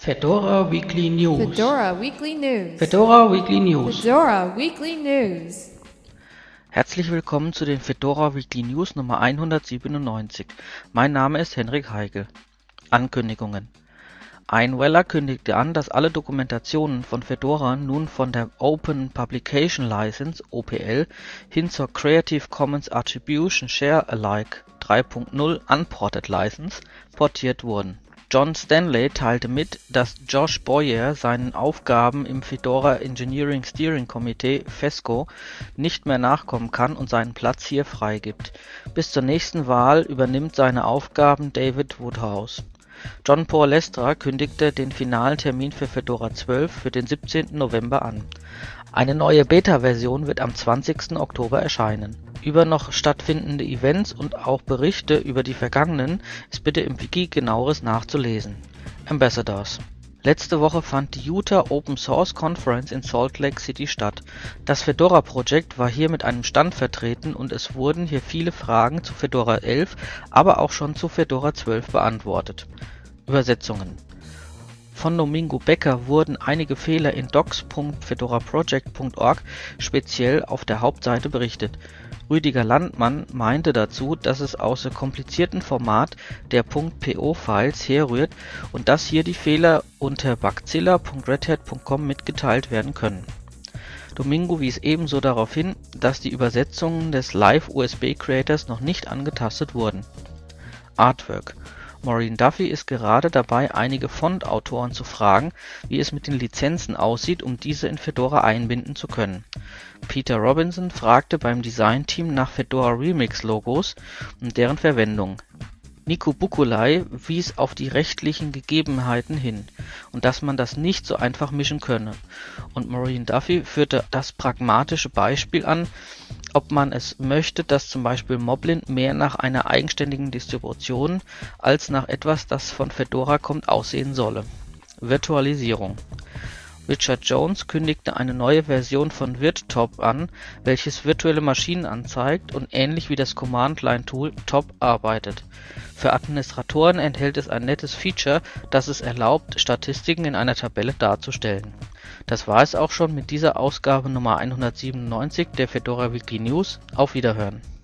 Fedora Weekly News. Fedora Weekly News. Fedora Weekly News. Fedora Weekly News. Herzlich willkommen zu den Fedora Weekly News Nummer 197. Mein Name ist Henrik Heigel. Ankündigungen. Einweller kündigte an, dass alle Dokumentationen von Fedora nun von der Open Publication License (OPL) hin zur Creative Commons Attribution Share Alike 3.0 Unported License portiert wurden. John Stanley teilte mit, dass Josh Boyer seinen Aufgaben im Fedora Engineering Steering Committee (FESCO) nicht mehr nachkommen kann und seinen Platz hier freigibt. Bis zur nächsten Wahl übernimmt seine Aufgaben David Woodhouse. John Paul Lestrer kündigte den finalen Termin für Fedora 12 für den 17. November an. Eine neue Beta-Version wird am 20. Oktober erscheinen. Über noch stattfindende Events und auch Berichte über die vergangenen ist bitte im Wiki Genaueres nachzulesen. Ambassadors. Letzte Woche fand die Utah Open Source Conference in Salt Lake City statt. Das Fedora-Projekt war hier mit einem Stand vertreten und es wurden hier viele Fragen zu Fedora 11, aber auch schon zu Fedora 12 beantwortet. Übersetzungen. Von Domingo Becker wurden einige Fehler in docs.fedoraproject.org speziell auf der Hauptseite berichtet. Rüdiger Landmann meinte dazu, dass es aus dem komplizierten Format der .po-Files herrührt und dass hier die Fehler unter bugzilla.redhat.com mitgeteilt werden können. Domingo wies ebenso darauf hin, dass die Übersetzungen des Live-USB-Creators noch nicht angetastet wurden. Artwork. Maureen Duffy ist gerade dabei, einige Font-Autoren zu fragen, wie es mit den Lizenzen aussieht, um diese in Fedora einbinden zu können. Peter Robinson fragte beim Designteam nach Fedora Remix-Logos und deren Verwendung. Nico Bukulay wies auf die rechtlichen Gegebenheiten hin und dass man das nicht so einfach mischen könne. Und Maureen Duffy führte das pragmatische Beispiel an, ob man es möchte, dass zum Beispiel Moblin mehr nach einer eigenständigen Distribution als nach etwas, das von Fedora kommt, aussehen solle. Virtualisierung. Richard Jones kündigte eine neue Version von VirtTop an, welches virtuelle Maschinen anzeigt und ähnlich wie das Command-Line-Tool Top arbeitet. Für Administratoren enthält es ein nettes Feature, das es erlaubt, Statistiken in einer Tabelle darzustellen. Das war es auch schon mit dieser Ausgabe Nummer 197 der Fedora Weekly News. Auf Wiederhören!